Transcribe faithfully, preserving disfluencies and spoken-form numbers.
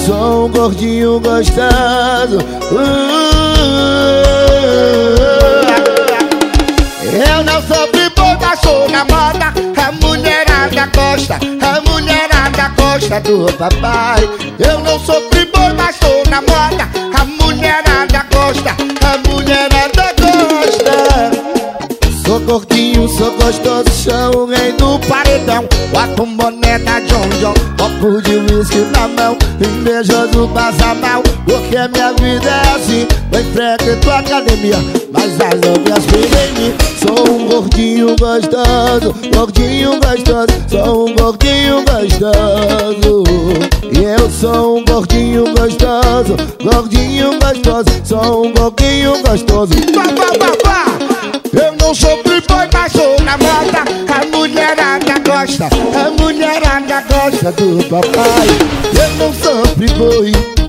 sou um gordinho gostoso. Eu não sou friboi, mas sou na moda. A mulherada gosta, a mulherada gosta do papai. Eu não sou friboi, mas sou na moda. A mulherada gosta, a mulherada gosta. Sou gordinho, sou gostoso, sou o rei do paredão. Bota um boné da John John, copo de whisky na mão, invejoso passa mal, porque minha vida é assim. Eu frequento a academia, mas as novias vivem em mim. Sou um gordinho gostoso, gordinho gostoso, sou um gordinho gostoso. E eu sou um gordinho gostoso, gordinho gostoso, sou um gordinho gostoso. Vá, vá, vá, vá. Eu não sou friboi, mas sou na moda. A mulherada gosta, a mulherada gosta do papai. Eu não sou friboi,